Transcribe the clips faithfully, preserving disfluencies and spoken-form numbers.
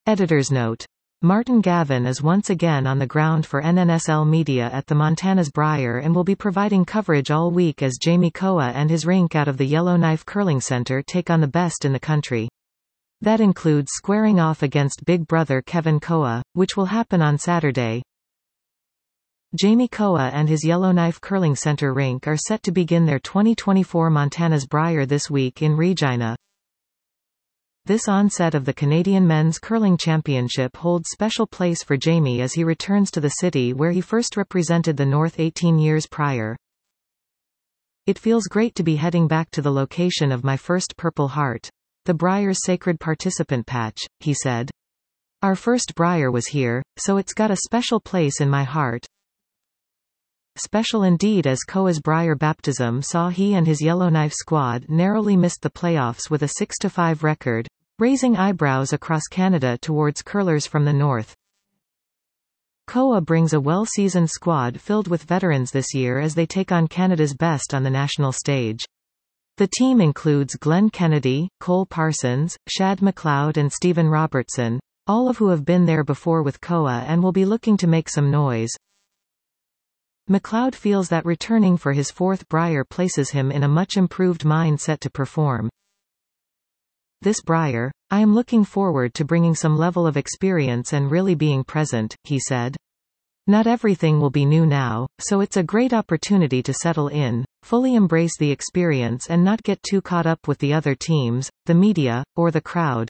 Editor's note. Martin Gavin is once again on the ground for N N S L Media at the Montana's Brier and will be providing coverage all week as Jamie Koa and his rink out of the Yellowknife Curling Center take on the best in the country. That includes squaring off against big brother Kevin Koa, which will happen on Saturday. Jamie Koa and his Yellowknife Curling Center rink are set to begin their twenty twenty-four Montana's Brier this week in Regina. This onset of the Canadian Men's Curling Championship holds special place for Jamie as he returns to the city where he first represented the North eighteen years prior. It feels great to be heading back to the location of my first Purple Heart. The Brier's sacred participant patch, he said. Our first Brier was here, so it's got a special place in my heart. Special indeed, as Koa's Brier baptism saw he and his Yellowknife squad narrowly missed the playoffs with a six to five record, raising eyebrows across Canada towards curlers from the north. Koa brings a well-seasoned squad filled with veterans this year as they take on Canada's best on the national stage. The team includes Glenn Kennedy, Cole Parsons, Shad McLeod and Stephen Robertson, all of who have been there before with Koa and will be looking to make some noise. McLeod feels that returning for his fourth Brier places him in a much improved mindset to perform. This Brier, I am looking forward to bringing some level of experience and really being present, he said. Not everything will be new now, so it's a great opportunity to settle in, fully embrace the experience and not get too caught up with the other teams, the media, or the crowd.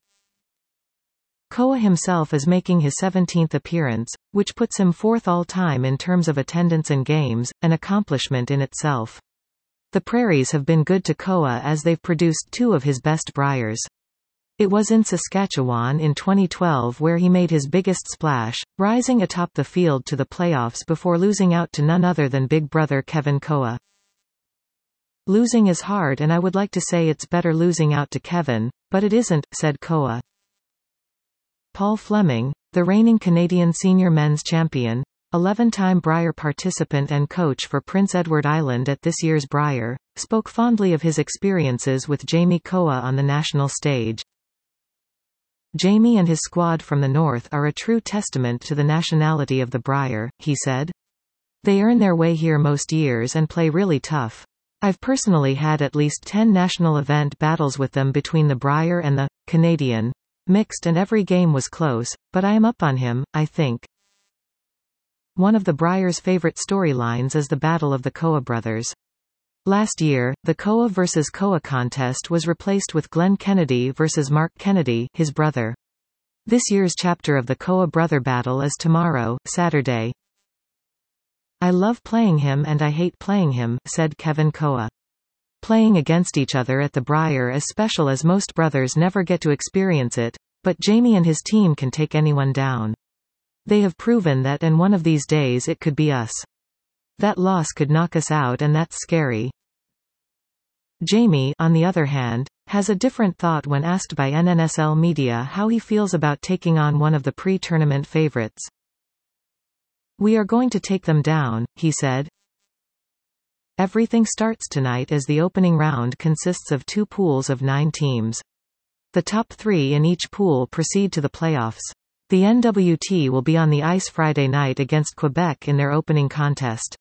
Koa himself is making his seventeenth appearance, which puts him fourth all-time in terms of attendance and games, an accomplishment in itself. The Prairies have been good to Koa as they've produced two of his best Briers. It was in Saskatchewan in twenty twelve where he made his biggest splash, rising atop the field to the playoffs before losing out to none other than big brother Kevin Koa. Losing is hard and I would like to say it's better losing out to Kevin, but it isn't, said Koa. Paul Fleming, the reigning Canadian senior men's champion, eleven-time Brier participant and coach for Prince Edward Island at this year's Brier, spoke fondly of his experiences with Jamie Koa on the national stage. Jamie and his squad from the north are a true testament to the nationality of the Brier, he said. They earn their way here most years and play really tough. I've personally had at least ten national event battles with them between the Brier and the Canadian mixed and every game was close, but I am up on him, I think. One of the Brier's favorite storylines is the Battle of the Koa brothers. Last year, the Koa versus Koa contest was replaced with Glenn Kennedy versus Mark Kennedy, his brother. This year's chapter of the Koa brother battle is tomorrow, Saturday. I love playing him and I hate playing him, said Kevin Koa. Playing against each other at the Brier is special as most brothers never get to experience it, but Jamie and his team can take anyone down. They have proven that and one of these days it could be us. That loss could knock us out and that's scary. Jamie, on the other hand, has a different thought when asked by N N S L Media how he feels about taking on one of the pre-tournament favorites. We are going to take them down, he said. Everything starts tonight as the opening round consists of two pools of nine teams. The top three in each pool proceed to the playoffs. The N W T will be on the ice Friday night against Quebec in their opening contest.